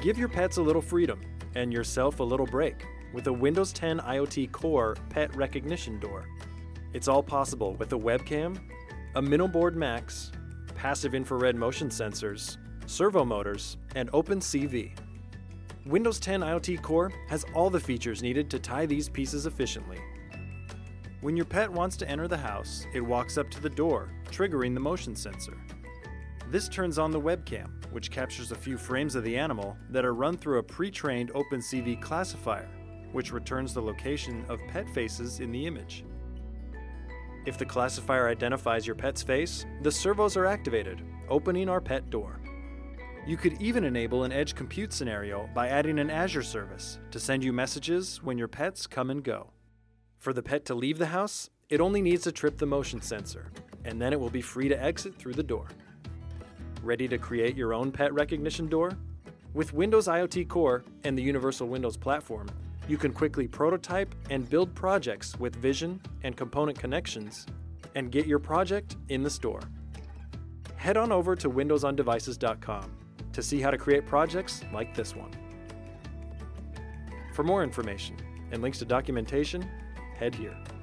Give your pets a little freedom and yourself a little break with a Windows 10 IoT Core pet recognition door. It's all possible with a webcam, a MinoBoard Max, passive infrared motion sensors, servo motors, and OpenCV. Windows 10 IoT Core has all the features needed to tie these pieces efficiently. When your pet wants to enter the house, it walks up to the door, triggering the motion sensor. This turns on the webcam, which captures a few frames of the animal that are run through a pre-trained OpenCV classifier, which returns the location of pet faces in the image. If the classifier identifies your pet's face, the servos are activated, opening our pet door. You could even enable an edge compute scenario by adding an Azure service to send you messages when your pets come and go. For the pet to leave the house, it only needs to trip the motion sensor, and then it will be free to exit through the door. Ready to create your own pet recognition door? With Windows IoT Core and the Universal Windows Platform, you can quickly prototype and build projects with vision and component connections and get your project in the store. Head on over to windowsondevices.com to see how to create projects like this one. For more information and links to documentation, head here.